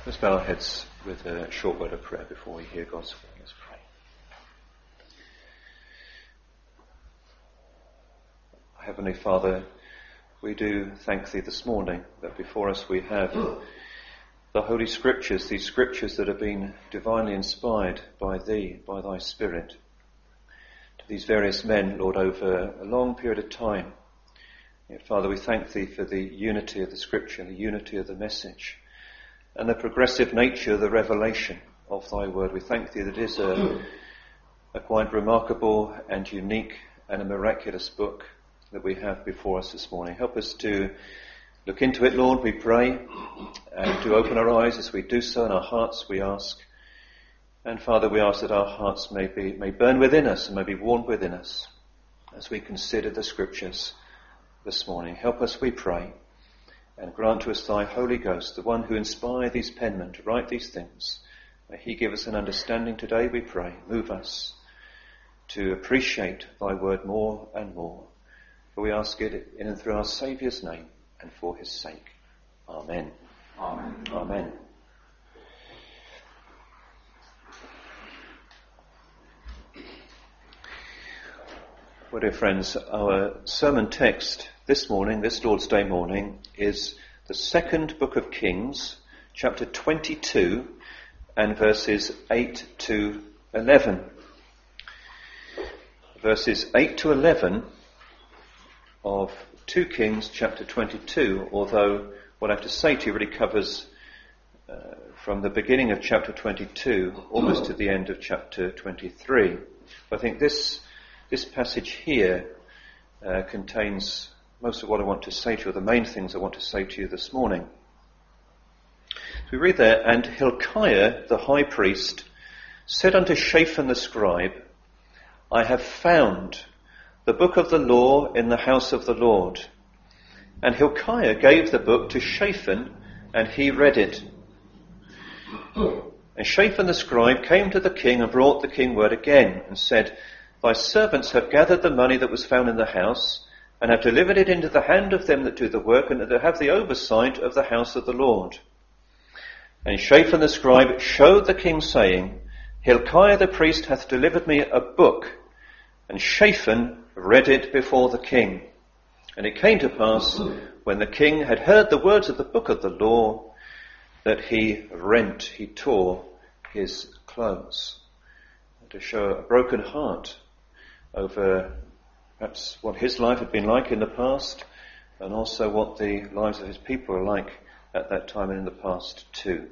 Let's bow our heads with a short word of prayer before we hear God's word. Let's pray. Heavenly Father, we do thank Thee this morning that before us we have the Holy Scriptures, these Scriptures that have been divinely inspired by Thee, by Thy Spirit, to these various men, Lord, over a long period of time. Yet, Father, we thank Thee for the unity of the Scripture, the unity of the message, and the progressive nature of the revelation of Thy Word. We thank Thee that it is a quite remarkable and unique and a miraculous book that we have before us this morning. Help us to look into it, Lord, we pray, and to open our eyes as we do so, and our hearts we ask. And Father, we ask that our hearts may burn within us and may be warmed within us as we consider the Scriptures this morning. Help us, we pray, and grant to us Thy Holy Ghost, the one who inspired these penmen to write these things. May He give us an understanding today, we pray. Move us to appreciate Thy word more and more. For we ask it in and through our Saviour's name and for His sake. Amen. Amen. Amen. Well, dear friends, our sermon text this morning, this Lord's Day morning, is the second book of Kings, chapter 22, and verses 8 to 11. Verses 8 to 11 of 2 Kings chapter 22, although what I have to say to you really covers from the beginning of chapter 22 almost to the end of chapter 23. But I think this passage here contains most of what I want to say to you, the main things I want to say to you this morning. So we read there, "And Hilkiah the high priest said unto Shaphan the scribe, I have found the book of the law in the house of the Lord. And Hilkiah gave the book to Shaphan, and he read it. And Shaphan the scribe came to the king and brought the king word again, and said, Thy servants have gathered the money that was found in the house, and have delivered it into the hand of them that do the work, and that have the oversight of the house of the Lord. And Shaphan the scribe showed the king, saying, Hilkiah the priest hath delivered me a book. And Shaphan read it before the king. And it came to pass, when the king had heard the words of the book of the law, that he tore his clothes." To show a broken heart over perhaps what his life had been like in the past, and also what the lives of his people were like at that time and in the past too.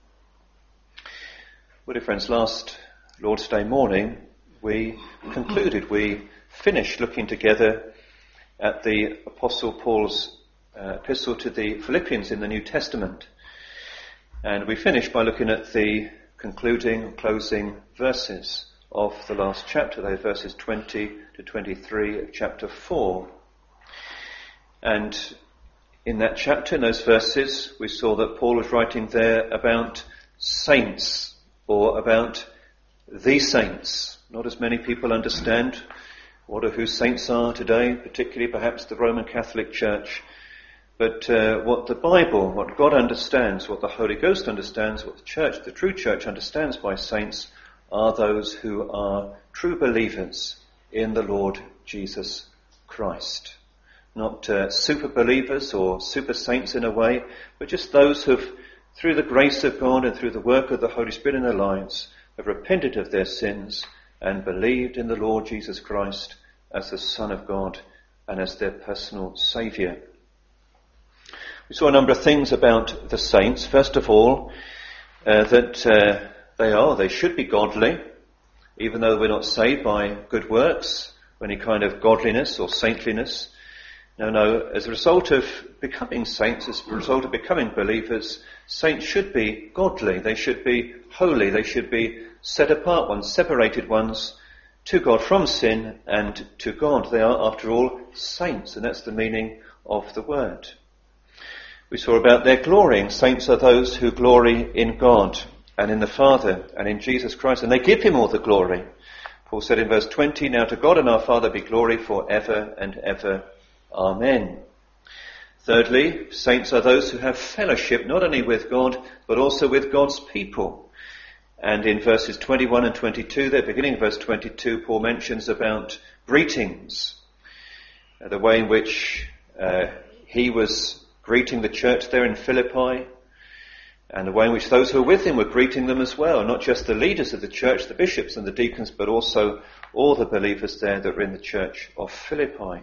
Well, dear friends, last Lord's Day morning we finished looking together at the Apostle Paul's epistle to the Philippians in the New Testament. And we finished by looking at the closing verses of the last chapter. They're verses 20 to 23 of chapter 4. And in that chapter, in those verses, we saw that Paul was writing there about saints, or about the saints. Not as many people understand what or who saints are today, particularly perhaps the Roman Catholic Church. But what the Bible, what God understands, what the Holy Ghost understands, what the true church understands by saints, are those who are true believers in the Lord Jesus Christ. Not super believers or super saints in a way, but just those who've, through the grace of God and through the work of the Holy Spirit in their lives, have repented of their sins and believed in the Lord Jesus Christ as the Son of God and as their personal Saviour. We saw a number of things about the saints. First of all, that they should be godly, even though we're not saved by good works, or any kind of godliness or saintliness. No, as a result of becoming saints, as a result of becoming believers, saints should be godly. They should be holy. They should be set apart ones, separated ones, to God from sin and to God. They are, after all, saints, and that's the meaning of the word. We saw about their glorying. Saints are those who glory in God and in the Father and in Jesus Christ, and they give Him all the glory. Paul said in verse 20, "Now to God and our Father be glory for ever and ever. Amen." Thirdly, saints are those who have fellowship not only with God, but also with God's people. And in verses 21 and 22, the beginning of verse 22, Paul mentions about greetings, the way in which he was greeting the church there in Philippi, and the way in which those who were with him were greeting them as well, not just the leaders of the church, the bishops and the deacons, but also all the believers there that were in the church of Philippi.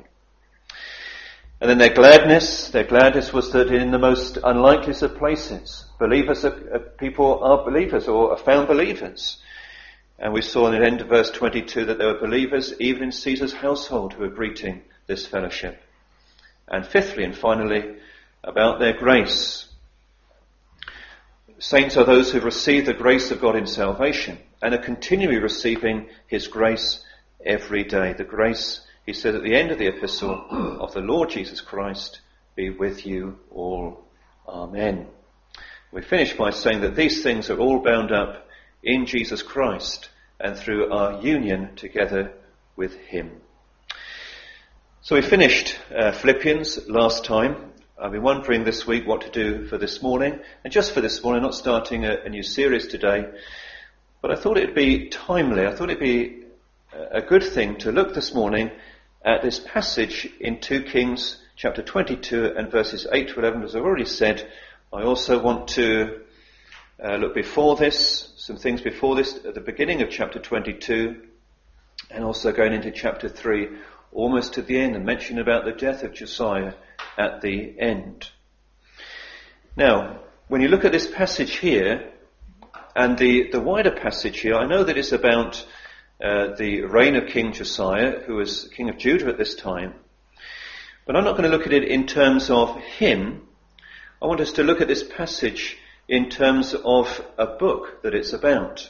And then their gladness was that in the most unlikeliest of places, people are believers or are found believers. And we saw in the end of verse 22 that there were believers even in Caesar's household who were greeting this fellowship. And fifthly and finally, about their grace. Saints are those who have received the grace of God in salvation and are continually receiving his grace every day. The grace, he said at the end of the epistle, of the Lord Jesus Christ be with you all. Amen. We finish by saying that these things are all bound up in Jesus Christ and through our union together with him. So we finished Philippians last time. I've been wondering this week what to do for this morning. And just for this morning, not starting a new series today, but I thought it would be timely. I thought it would be a good thing to look this morning at this passage in 2 Kings chapter 22 and verses 8 to 11. As I've already said, I also want to look before this, some things before this, at the beginning of chapter 22, and also going into chapter 3, almost to the end, and mention about the death of Josiah at the end. Now, when you look at this passage here, and the wider passage here, I know that it's about the reign of King Josiah, who was king of Judah at this time. But I'm not going to look at it in terms of him. I want us to look at this passage in terms of a book that it's about.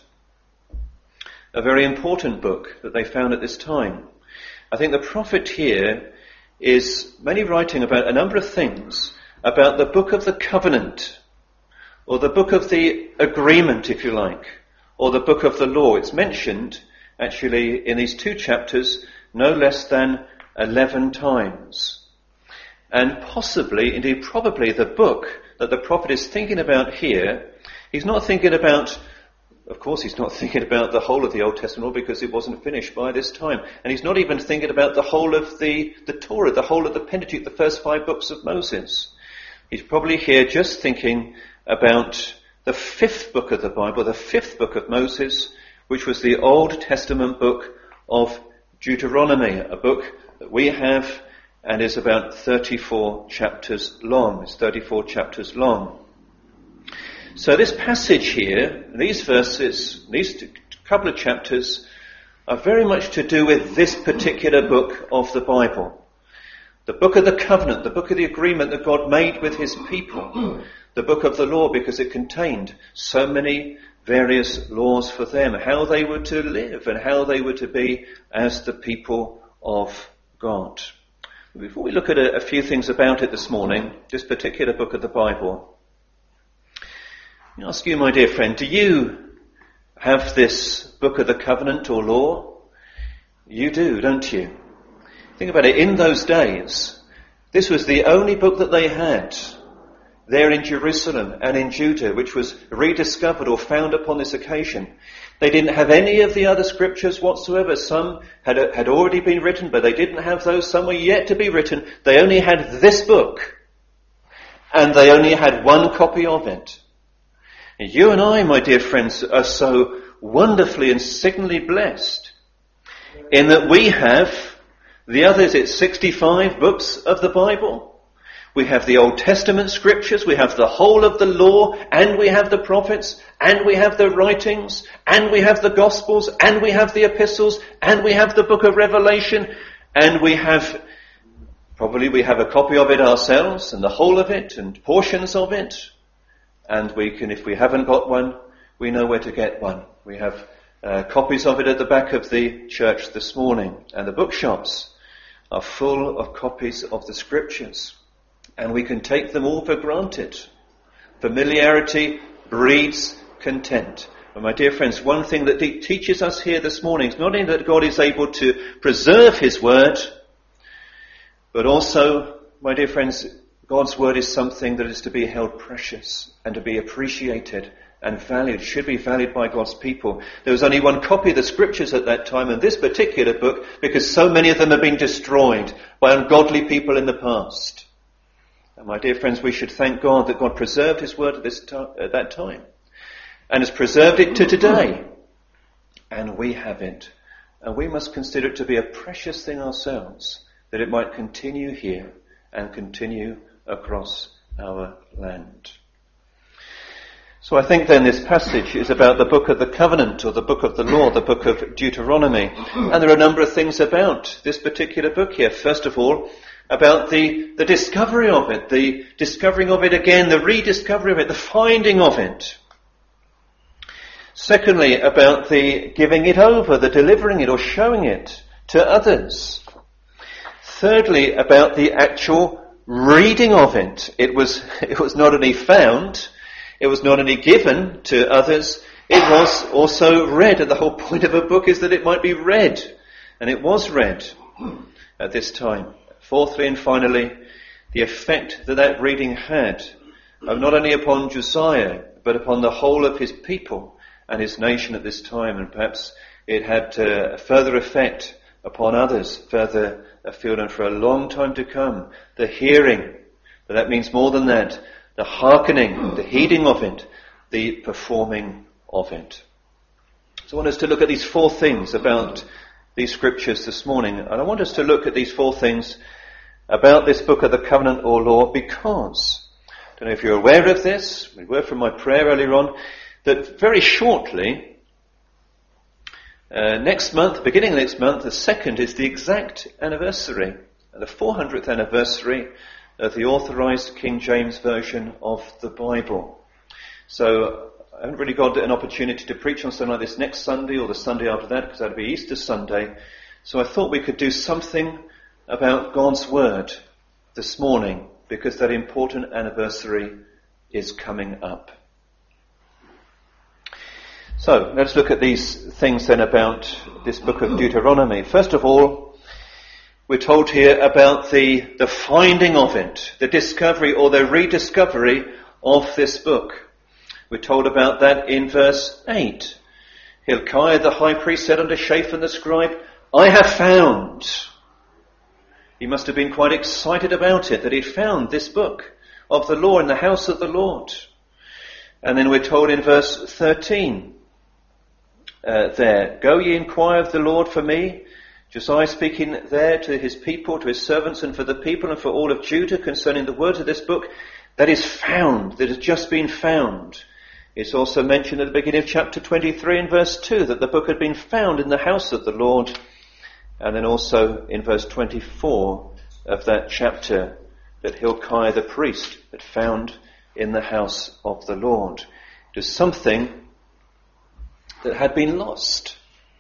A very important book that they found at this time. I think the prophet here is mainly writing about a number of things, about the book of the covenant, or the book of the agreement, if you like, or the book of the law. It's mentioned, actually, in these 2 chapters, no less than 11 times. And possibly, indeed probably, the book that the prophet is thinking about here, he's not thinking about, of course he's not thinking about the whole of the Old Testament because it wasn't finished by this time. And he's not even thinking about the whole of the Torah, the whole of the Pentateuch, the first 5 books of Moses. He's probably here just thinking about the 5th book of the Bible, the 5th book of Moses, which was the Old Testament book of Deuteronomy, a book that we have and is about 34 chapters long. It's 34 chapters long. So this passage here, these verses, these couple of chapters, are very much to do with this particular book of the Bible. The book of the covenant, the book of the agreement that God made with his people. The book of the law, because it contained so many various laws for them, how they were to live and how they were to be as the people of God. Before we look at a few things about it this morning, this particular book of the Bible, I ask you, my dear friend, do you have this book of the covenant or law? You do, don't you? Think about it. In those days, this was the only book that they had there in Jerusalem and in Judah, which was rediscovered or found upon this occasion. They didn't have any of the other scriptures whatsoever. Some had already been written, but they didn't have those. Some were yet to be written. They only had this book, and they only had one copy of it. And you and I, my dear friends, are so wonderfully and signally blessed in that we have the others, it's 65 books of the Bible. We have the Old Testament scriptures, we have the whole of the law, and we have the prophets, and we have the writings, and we have the Gospels, and we have the epistles, and we have the book of Revelation, and we have a copy of it ourselves, and the whole of it, and portions of it. And we can, if we haven't got one, we know where to get one. We have copies of it at the back of the church this morning. And the bookshops are full of copies of the scriptures. And we can take them all for granted. Familiarity breeds content. But my dear friends, one thing that teaches us here this morning is not only that God is able to preserve his word, but also, my dear friends, God's word is something that is to be held precious and to be appreciated and valued, should be valued by God's people. There was only one copy of the scriptures at that time, and this particular book, because so many of them have been destroyed by ungodly people in the past. And my dear friends, we should thank God that God preserved his word at that time and has preserved it to today. And we have it. And we must consider it to be a precious thing ourselves, that it might continue here and continue across our land. So I think then this passage is about the book of the covenant, or the book of the law, the book of Deuteronomy. And there are a number of things about this particular book here. First of all, about the discovery of it, the discovering of it again, the rediscovery of it, the finding of it. Secondly, about the giving it over, the delivering it or showing it to others. Thirdly, about the actual reading of it. It was not only found, it was not only given to others, it was also read. And the whole point of a book is that it might be read. And it was read at this time. Fourthly and finally, the effect that reading had, not only upon Josiah, but upon the whole of his people and his nation at this time. And perhaps it had a further effect upon others further afield and for a long time to come. The hearing, but that means more than that. The hearkening, the heeding of it, the performing of it. So I want us to look at these four things about these scriptures this morning. And I want us to look at these four things about this book of the covenant or law because, I don't know if you're aware of this, we were from my prayer earlier on, that very shortly, next month, beginning of next month, the 2nd is the exact anniversary, the 400th anniversary of the authorized King James Version of the Bible. So I haven't really got an opportunity to preach on something like this next Sunday or the Sunday after that, because that'll be Easter Sunday. So I thought we could do something about God's Word this morning, because that important anniversary is coming up. So let's look at these things then about this book of Deuteronomy. First of all, we're told here about the finding of it, the discovery or the rediscovery of this book. We're told about that in verse 8. Hilkiah the high priest said unto Shaphan the scribe, I have found. He must have been quite excited about it, that he'd found this book of the law in the house of the Lord. And then we're told in verse 13, there, go ye inquire of the Lord for me. Josiah speaking there to his people, to his servants, and for the people and for all of Judah concerning the words of this book that is found, that has just been found. It's also mentioned at the beginning of chapter 23 and verse 2 that the book had been found in the house of the Lord. And then also in verse 24 of that chapter that Hilkiah the priest had found in the house of the Lord. It is something that had been lost.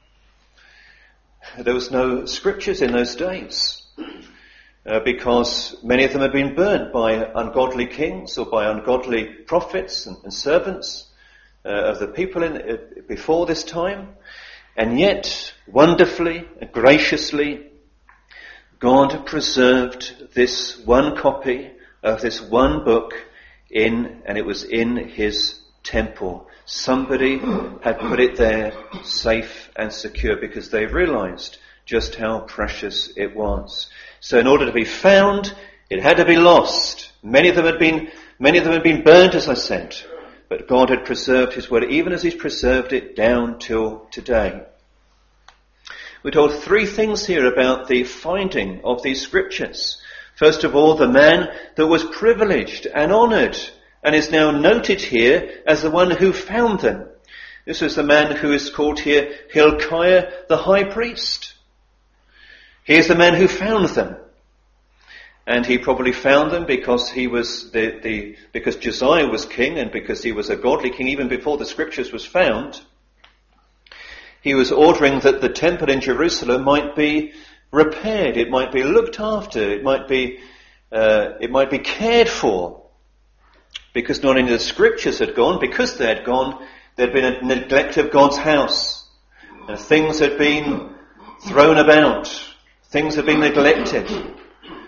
There was no scriptures in those days because many of them had been burnt by ungodly kings or by ungodly prophets and servants of the people before this time. And yet, wonderfully and graciously, God preserved this one copy of this one book and it was in his temple. Somebody had put it there safe and secure because they realized just how precious it was. So in order to be found, it had to be lost. Many of them had been burnt, as I said. But God had preserved his word, even as he's preserved it down till today. We're told three things here about the finding of these scriptures. First of all, the man that was privileged and honoured and is now noted here as the one who found them. This was the man who is called here Hilkiah the high priest. He is the man who found them. And he probably found them because he was because Josiah was king and because he was a godly king even before the scriptures was found. He was ordering that the temple in Jerusalem might be repaired, it might be looked after, it might be cared for. Because not only the scriptures had gone, because they had gone, there had been a neglect of God's house. And things had been thrown about. Things had been neglected.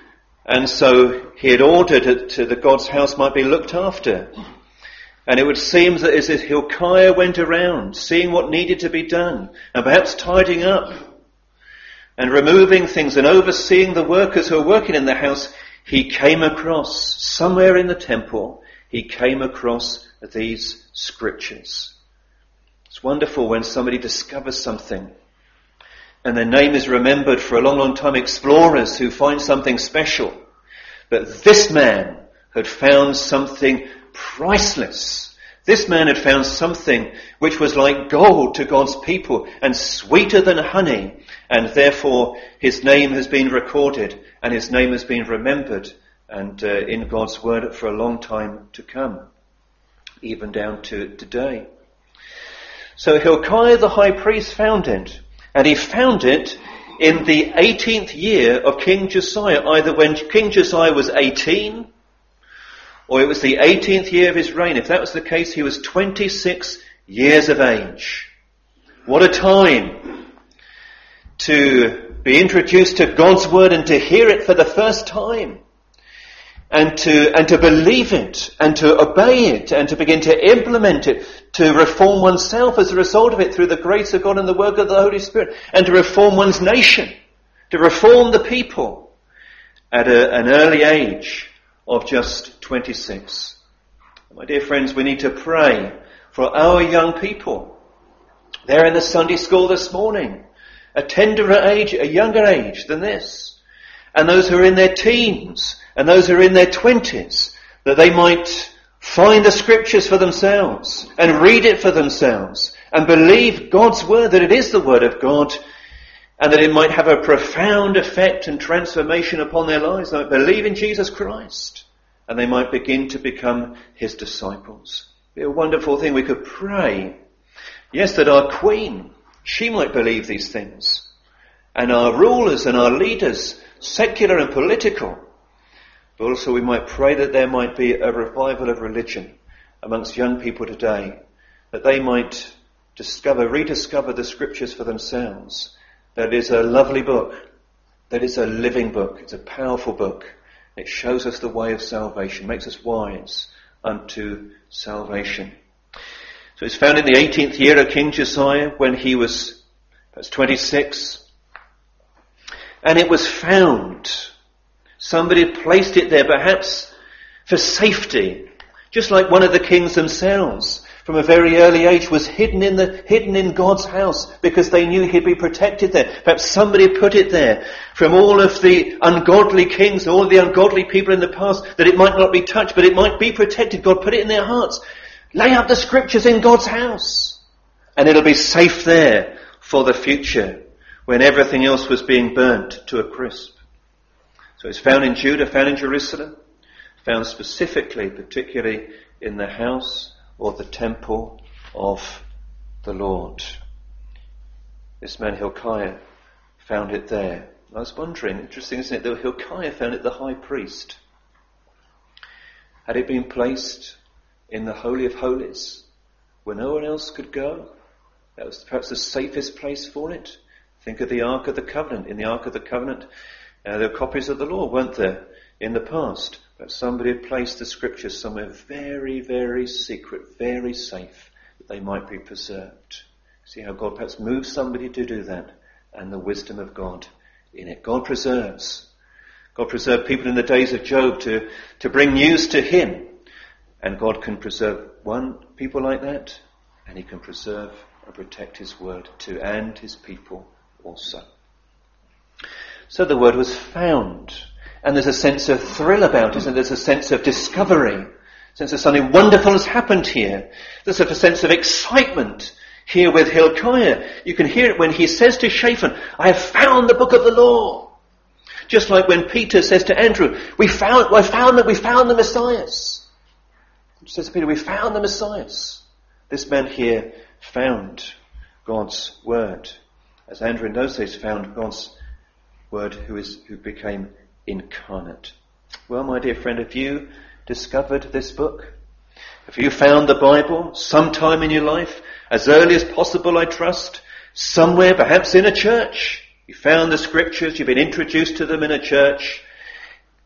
And so he had ordered that God's house might be looked after. And it would seem that as Hilkiah went around, seeing what needed to be done, and perhaps tidying up, and removing things, and overseeing the workers who were working in the house, he came across, somewhere in the temple, he came across these scriptures. It's wonderful when somebody discovers something, and their name is remembered for a long, long time, explorers who find something special. But this man had found something priceless. This man had found something which was like gold to God's people and sweeter than honey. And therefore his name has been recorded and his name has been remembered and in God's word for a long time to come, even down to today. So Hilkiah the high priest found it, and he found it in the 18th year of King Josiah, either when King Josiah was 18 or it was the 18th year of his reign. If that was the case, he was 26 years of age. What a time to be introduced to God's word and to hear it for the first time, and to believe it, and to obey it, and to begin to implement it, to reform oneself as a result of it through the grace of God and the work of the Holy Spirit, and to reform one's nation, to reform the people at an early age of just 26. My dear friends, we need to pray for our young people. They're in the Sunday school this morning, a tenderer age, a younger age than this. And those who are in their teens, and those who are in their 20s, that they might find the scriptures for themselves, and read it for themselves, and believe God's word, that it is the word of God, and that it might have a profound effect and transformation upon their lives. They might believe in Jesus Christ, and they might begin to become his disciples. It'd be a wonderful thing. We could pray, yes, that our Queen, she might believe these things, and our rulers and our leaders, secular and political. But also we might pray that there might be a revival of religion amongst young people today, that they might rediscover the scriptures for themselves. That is a lovely book. That is a living book. It's a powerful book. It shows us the way of salvation, makes us wise unto salvation. So it's found in the 18th year of King Josiah, when he was perhaps 26. And it was found. Somebody had placed it there, perhaps for safety, just like one of the kings themselves from a very early age was hidden in God's house because they knew he'd be protected there. Perhaps somebody put it there from all of the ungodly kings, all of the ungodly people in the past, that it might not be touched, but it might be protected. God put it in their hearts. Lay up the scriptures in God's house, and it'll be safe there for the future when everything else was being burnt to a crisp. So it's found in Judah, found in Jerusalem, found specifically, particularly in the house or the temple of the Lord. This man Hilkiah found it there. I was wondering, interesting isn't it, that Hilkiah found it the high priest. Had it been placed in the Holy of Holies, where no one else could go? That was perhaps the safest place for it. Think of the Ark of the Covenant. In the Ark of the Covenant, there were copies of the law, weren't there, in the past? But somebody had placed the scriptures somewhere very, very secret, very safe, that they might be preserved. See how God perhaps moves somebody to do that, and the wisdom of God in it. God preserves. God preserved people in the days of Job to bring news to him. And God can preserve people like that, and he can preserve and protect his word too, and his people also. So the word was found. And there's a sense of thrill about it, and there's a sense of discovery, a sense of something wonderful has happened here. There's a sense of excitement here with Hilkiah. You can hear it when he says to Shaphan, I have found the book of the law. Just like when Peter says to Andrew, we found the Messiahs. He says to Peter, we found the Messiahs. This man here found God's word. As Andrew in those days found God's word who became incarnate. Well, my dear friend, have you discovered this book? Have you found the Bible sometime in your life, as early as possible, I trust, somewhere, perhaps in a church? You found the scriptures, you've been introduced to them in a church.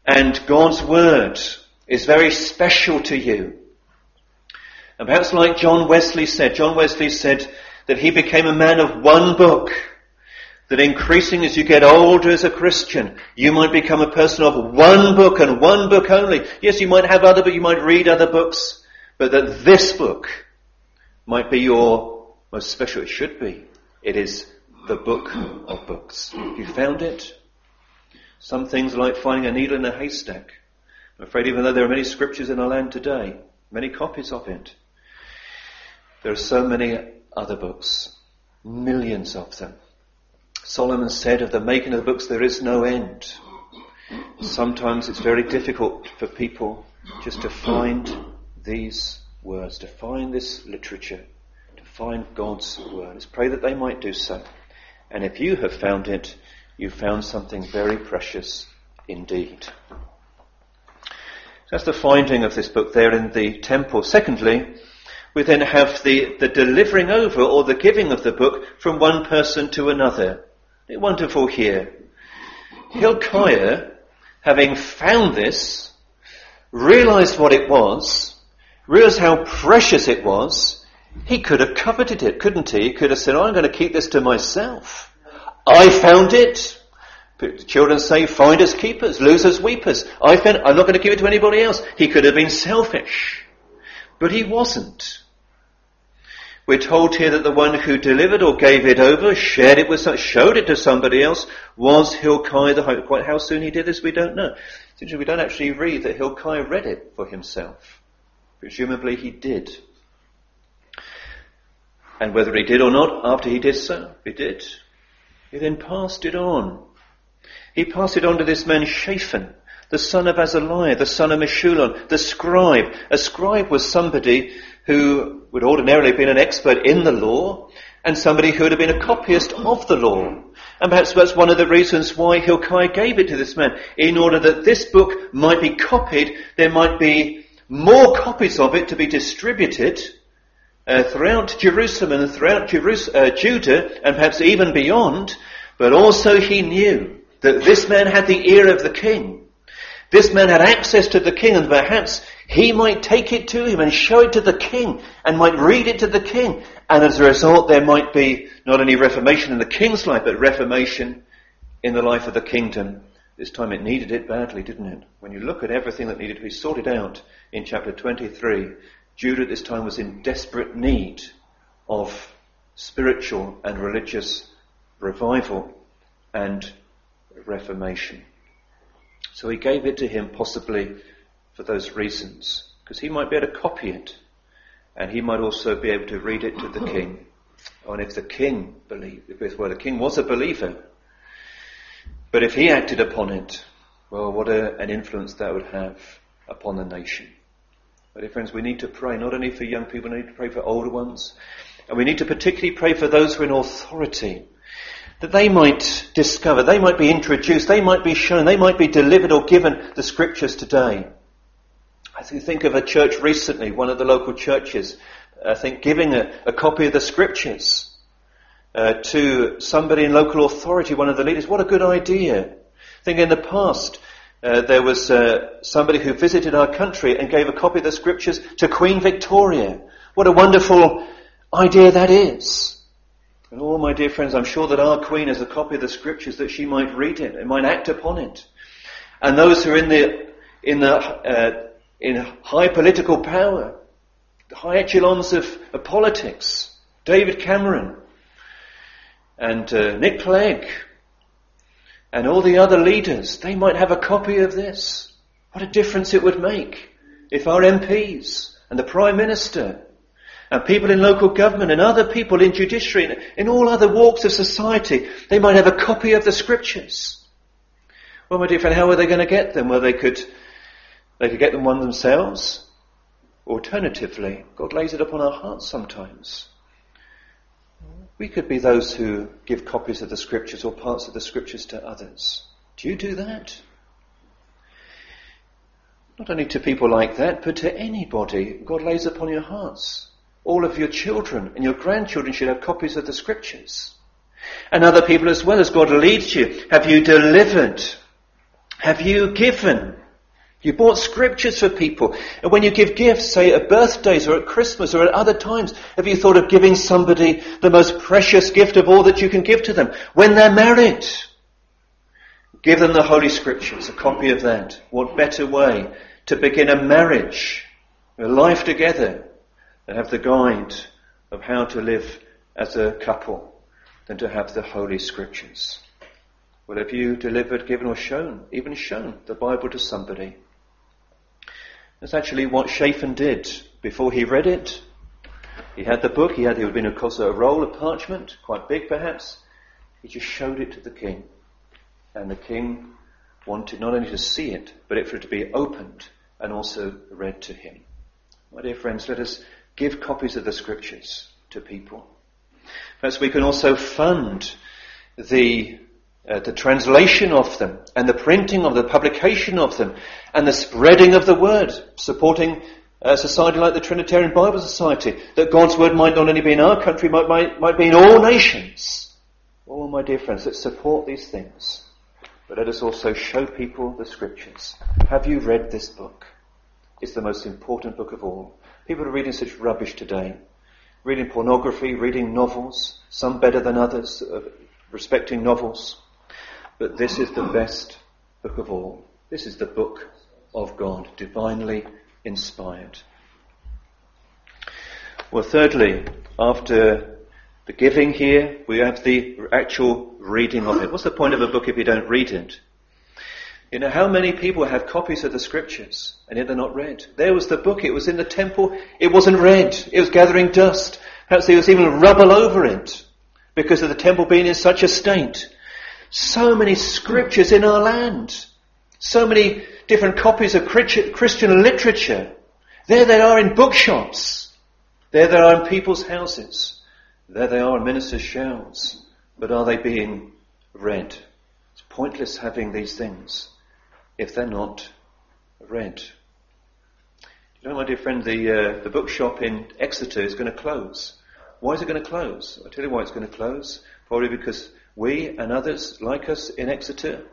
and God's word is very special to you. And perhaps like John Wesley said that he became a man of one book, that increasing as you get older as a Christian, you might become a person of one book and one book only. Yes, you might have other, but you might read other books, but that this book might be your most special. It should be. It is the book of books. Have you found it? Some things are like finding a needle in a haystack. I'm afraid even though there are many scriptures in our land today, many copies of it, there are so many other books, millions of them. Solomon said of the making of the books there is no end. Sometimes it's very difficult for people just to find these words, to find this literature, to find God's word. Let's pray that they might do so. And if you have found it, you found something very precious indeed. That's the finding of this book there in the temple. Secondly, we then have the delivering over or the giving of the book from one person to another. It's wonderful here. Hilkiah, having found this, realized what it was, realized how precious it was, he could have coveted it, couldn't he? He could have said, I'm going to keep this to myself. I found it. The children say, finders keepers, losers weepers. I'm not going to give it to anybody else. He could have been selfish. But he wasn't. We're told here that the one who delivered or gave it over, showed it to somebody else, was Hilkiah the Holy. Quite how soon he did this, we don't know. We don't actually read that Hilkiah read it for himself. Presumably he did. And whether he did or not, after he did so, he did. He then passed it on. He passed it on to this man Shaphan, the son of Azaliah, the son of Meshullam, the scribe. A scribe was somebody who would ordinarily have been an expert in the law, and somebody who would have been a copyist of the law. And perhaps that's one of the reasons why Hilkiah gave it to this man. In order that this book might be copied, there might be more copies of it to be distributed throughout Jerusalem and throughout Judah, and perhaps even beyond. But also he knew that this man had the ear of the king. This man had access to the king, and perhaps he might take it to him and show it to the king and might read it to the king. And as a result, there might be not only reformation in the king's life, but reformation in the life of the kingdom. This time it needed it badly, didn't it? When you look at everything that needed to be sorted out in chapter 23, Judah at this time was in desperate need of spiritual and religious revival and reformation. So he gave it to him possibly for those reasons, because he might be able to copy it, and he might also be able to read it to the king. Oh, and if the king believed, the king was a believer, but if he acted upon it, well, what an influence that would have upon the nation. But dear friends, we need to pray not only for young people, we need to pray for older ones, and we need to particularly pray for those who are in authority, that they might discover, they might be introduced, they might be shown, they might be delivered or given the scriptures today. I think of a church recently, one of the local churches, I think giving a copy of the scriptures to somebody in local authority, one of the leaders. What a good idea. I think in the past there was somebody who visited our country and gave a copy of the scriptures to Queen Victoria. What a wonderful idea that is. And all my dear friends, I'm sure that our Queen has a copy of the scriptures that she might read it and might act upon it. And those who are in high political power, the high echelons of politics, David Cameron and Nick Clegg and all the other leaders, they might have a copy of this. What a difference it would make if our MPs and the Prime Minister and people in local government and other people in judiciary and in all other walks of society, they might have a copy of the scriptures. Well, my dear friend, how are they going to get them? Well, they could get them one themselves. Alternatively, God lays it upon our hearts sometimes. We could be those who give copies of the scriptures or parts of the scriptures to others. Do you do that? Not only to people like that, but to anybody God lays upon your hearts. All of your children and your grandchildren should have copies of the scriptures. And other people as well, as God leads you. Have you delivered Have you given? You bought scriptures for people. And when you give gifts, say at birthdays or at Christmas or at other times, have you thought of giving somebody the most precious gift of all that you can give to them? When they're married, give them the Holy Scriptures, a copy of that. What better way to begin a marriage, a life together, and have the guide of how to live as a couple than to have the Holy Scriptures? Well, have you delivered, given or even shown the Bible to somebody? That's actually what Shaphan did before he read it. He had the book, it would have been of course a roll of parchment, quite big perhaps. He just showed it to the king. And the king wanted not only to see it, but for it to be opened and also read to him. My dear friends, let us give copies of the scriptures to people. Perhaps we can also fund the translation of them and the printing of the publication of them and the spreading of the word, supporting a society like the Trinitarian Bible Society, that God's word might not only be in our country, might be in all nations. Oh, my dear friends, let's support these things. But let us also show people the scriptures. Have you read this book? It's the most important book of all. People are reading such rubbish today. Reading pornography, reading novels, some better than others, respecting novels. But this is the best book of all. This is the book of God, divinely inspired. Well, thirdly, after the giving here, we have the actual reading of it. What's the point of a book if you don't read it? You know, how many people have copies of the scriptures and yet they're not read? There was the book, it was in the temple, it wasn't read, it was gathering dust. Perhaps there was even rubble over it because of the temple being in such a state. So many scriptures in our land. So many different copies of Christian literature. There they are in bookshops. There they are in people's houses. There they are on ministers' shelves. But are they being read? It's pointless having these things if they're not read. You know, my dear friend, the bookshop in Exeter is going to close. Why is it going to close? I'll tell you why it's going to close. Probably because we and others like us in Exeter,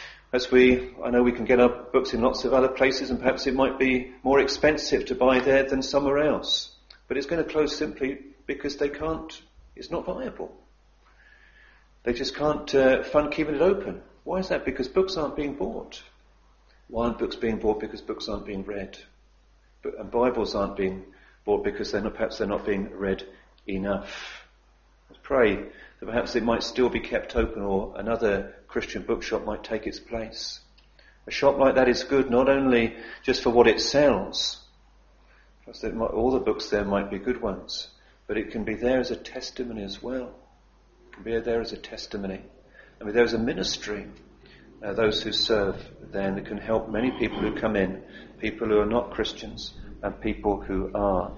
I know we can get our books in lots of other places and perhaps it might be more expensive to buy there than somewhere else. But it's going to close simply because it's not viable. They just can't fund keeping it open. Why is that? Because books aren't being bought. Why aren't books being bought? Because books aren't being read. And Bibles aren't being bought because perhaps they're not being read enough. Let's pray that perhaps it might still be kept open or another Christian bookshop might take its place. A shop like that is good not only just for what it sells, because all the books there might be good ones, but it can be there as a testimony as well. It can be there as a testimony. I mean, there is a ministry, those who serve there, and it can help many people who come in, people who are not Christians and people who are.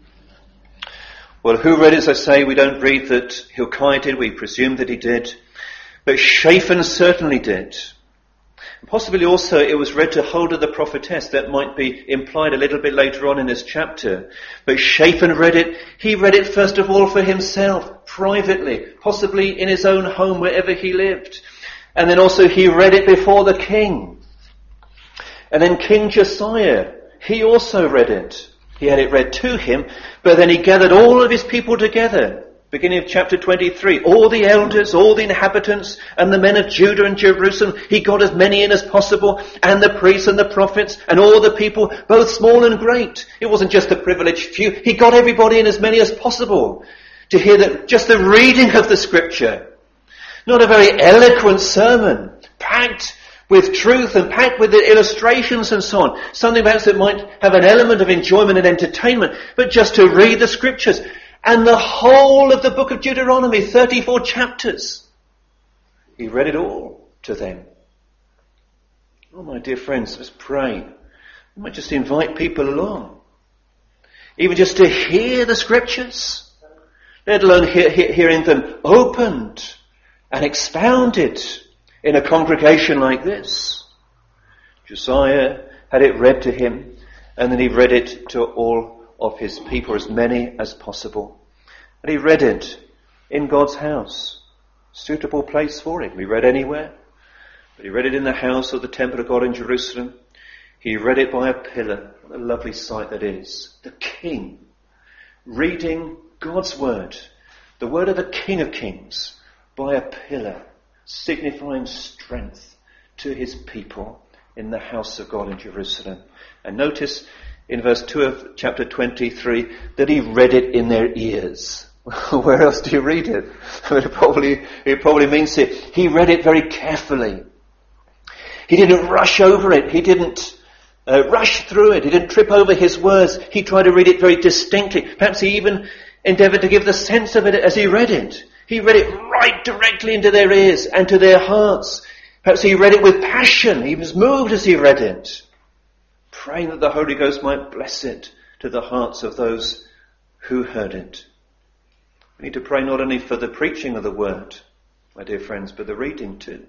Well, who read it? As I say, we don't read that Hilkiah did, we presume that he did, but Shaphan certainly did. And possibly also it was read to Huldah the prophetess. That might be implied a little bit later on in this chapter. But Shaphan read it. He read it first of all for himself, privately, possibly in his own home wherever he lived. And then also he read it before the king. And then King Josiah, he also read it. He had it read to him, but then he gathered all of his people together. Beginning of chapter 23, all the elders, all the inhabitants, and the men of Judah and Jerusalem, he got as many in as possible, and the priests and the prophets, and all the people, both small and great. It wasn't just a privileged few. He got everybody in as many as possible to hear that just the reading of the scripture. Not a very eloquent sermon, packed with truth and packed with the illustrations and so on. Something perhaps that might have an element of enjoyment and entertainment, but just to read the scriptures. And the whole of the book of Deuteronomy, 34 chapters. He read it all to them. Oh, my dear friends, let's pray. We might just invite people along. Even just to hear the scriptures. Let alone hearing them opened and expounded in a congregation like this. Josiah had it read to him, and then he read it to all of his people, as many as possible. And he read it in God's house. Suitable place for it. We read anywhere. But he read it in the house of the temple of God in Jerusalem. He read it by a pillar. What a lovely sight that is. The King reading God's word, the word of the King of Kings, by a pillar, signifying strength to his people in the house of God in Jerusalem. And notice in verse 2 of chapter 23 that he read it in their ears. Where else do you read it? It probably means it. He read it very carefully. He didn't rush over it. He didn't rush through it. He didn't trip over his words. He tried to read it very distinctly. Perhaps he even endeavoured to give the sense of it as he read it. He read it right directly into their ears and to their hearts. Perhaps he read it with passion. He was moved as he read it, praying that the Holy Ghost might bless it to the hearts of those who heard it. We need to pray not only for the preaching of the word, my dear friends, but the reading too.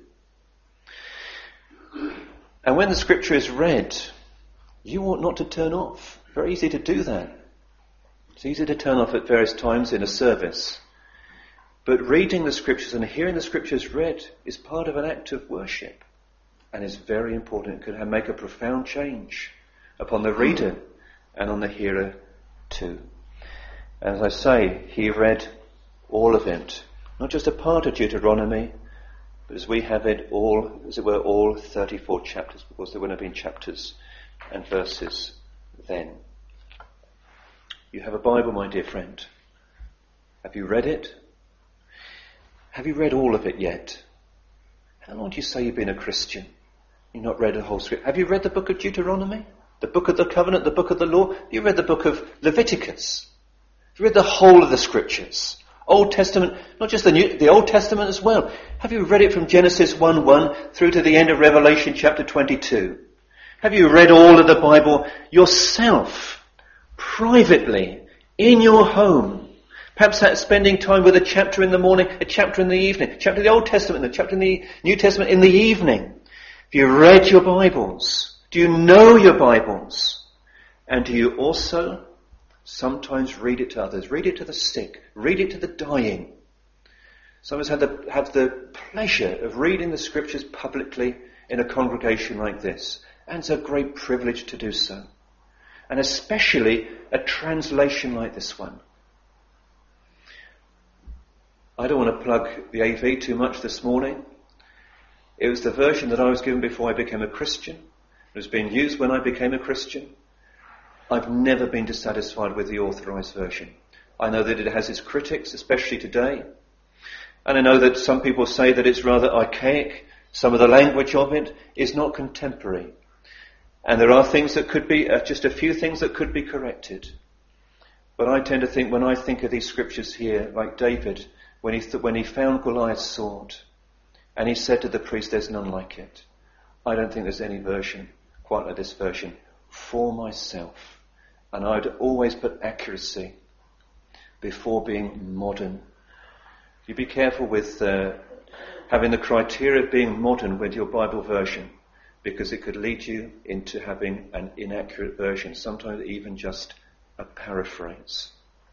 And when the scripture is read, you ought not to turn off. Very easy to do that. It's easy to turn off at various times in a service. But reading the scriptures and hearing the scriptures read is part of an act of worship. And is very important. It can make a profound change upon the reader and on the hearer too. As I say, he read all of it. Not just a part of Deuteronomy, but as we have it all, as it were, all 34 chapters, because there wouldn't have been chapters and verses then. You have a Bible, my dear friend. Have you read it? Have you read all of it yet? How long do you say you've been a Christian? You've not read the whole script. Have you read the book of Deuteronomy? The book of the covenant, the book of the law? Have you read the book of Leviticus? Have you read the whole of the scriptures? Old Testament, not just the Old Testament as well. Have you read it from Genesis 1:1 through to the end of Revelation chapter 22? Have you read all of the Bible yourself, privately, in your home? Perhaps that's spending time with a chapter in the morning, a chapter in the evening, a chapter in the Old Testament, a chapter in the New Testament in the evening. Have you read your Bibles? Do you know your Bibles? And do you also sometimes read it to others? Read it to the sick. Read it to the dying. Some of us have the pleasure of reading the scriptures publicly in a congregation like this. And it's a great privilege to do so. And especially a translation like this one. I don't want to plug the AV too much this morning. It was the version that I was given before I became a Christian. It was being used when I became a Christian. I've never been dissatisfied with the authorized version. I know that it has its critics, especially today. And I know that some people say that it's rather archaic. Some of the language of it is not contemporary. And there are things that could be, just a few things that could be corrected. But I tend to think, when I think of these scriptures here, like David, when he found Goliath's sword, and he said to the priest, there's none like it. I don't think there's any version quite like this version for myself. And I'd always put accuracy before being modern. You be careful with having the criteria of being modern with your Bible version, because it could lead you into having an inaccurate version, sometimes even just a paraphrase.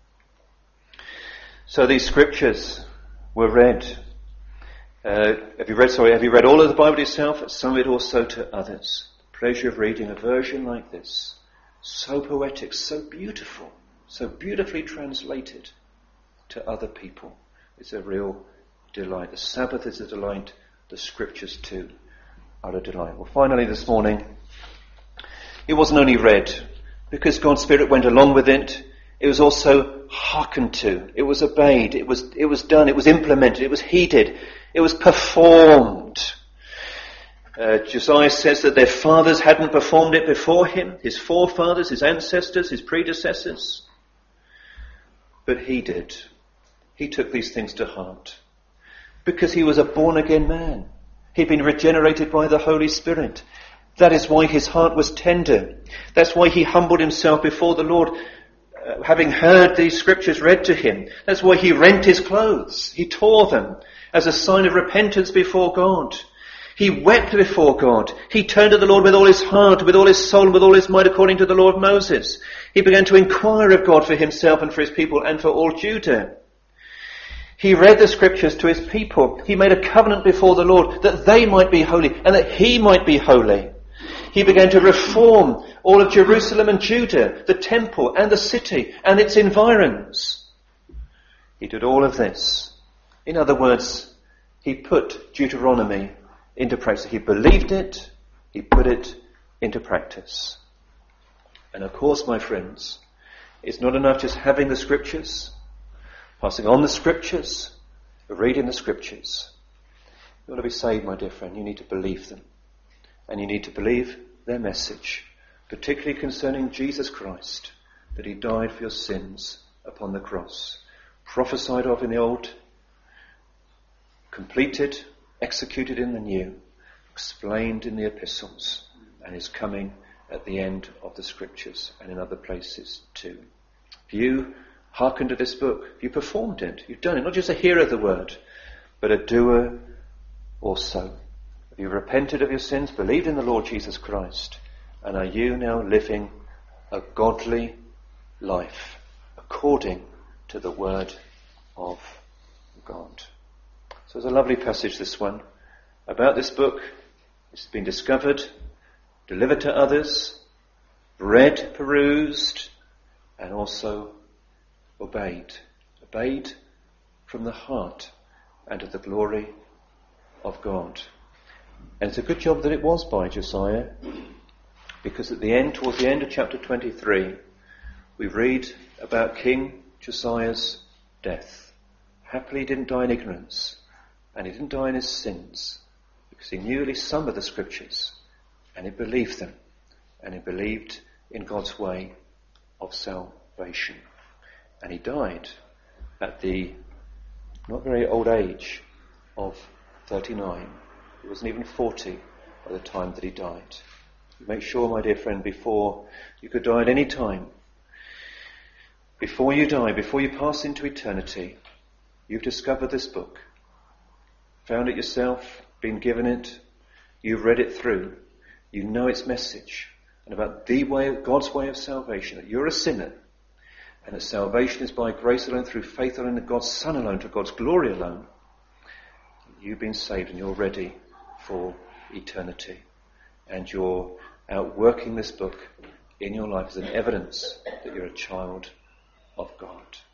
So these scriptures were read. Have you read all of the Bible yourself? Some of it also to others. The pleasure of reading a version like this. So poetic, so beautiful, so beautifully translated to other people. It's a real delight. The Sabbath is a delight. The scriptures too are a delight. Well, finally this morning, it wasn't only read, because God's Spirit went along with it. It was also hearkened to. It was obeyed. It was done. It was implemented. It was heeded. It was performed. Josiah says that their fathers hadn't performed it before him. His forefathers, his ancestors, his predecessors. But he did. He took these things to heart. Because he was a born-again man. He'd been regenerated by the Holy Spirit. That is why his heart was tender. That's why he humbled himself before the Lord, having heard these scriptures read to him. That's why he rent his clothes. He tore them as a sign of repentance before God. He wept before God. He turned to the Lord with all his heart, with all his soul, with all his might, according to the law of Moses. He began to inquire of God for himself and for his people and for all Judah. He read the scriptures to his people. He made a covenant before the Lord that they might be holy and that he might be holy. He began to reform all of Jerusalem and Judah, the temple and the city and its environs. He did all of this. In other words, he put Deuteronomy into practice. He believed it, he put it into practice. And of course, my friends, it's not enough just having the scriptures, passing on the scriptures, reading the scriptures. You want to be saved, my dear friend, you need to believe them. And you need to believe their message, particularly concerning Jesus Christ, that he died for your sins upon the cross, prophesied of in the old, completed, executed in the new, explained in the epistles, and is coming at the end of the scriptures and in other places too. If you hearken to this book, you performed it, you've done it, not just a hearer of the word, but a doer also. Have you repented of your sins, believed in the Lord Jesus Christ, and are you now living a godly life according to the word of God? So it's a lovely passage, this one, about this book. It's been discovered, delivered to others, read, perused, and also obeyed. Obeyed from the heart and to the glory of God. And it's a good job that it was by Josiah, because at the end, towards the end of chapter 23, we read about King Josiah's death. Happily he didn't die in ignorance, and he didn't die in his sins, because he knew at least some of the scriptures, and he believed them, and he believed in God's way of salvation. And he died at the not very old age of 39. He wasn't even 40 by the time that he died. Make sure, my dear friend, before you could die at any time, before you die, before you pass into eternity, you've discovered this book, found it yourself, been given it, you've read it through, you know its message, and about the way, God's way of salvation, that you're a sinner, and that salvation is by grace alone, through faith alone, in God's Son alone, to God's glory alone. You've been saved and you're ready for eternity. And you're out working this book in your life as an evidence that you're a child of God.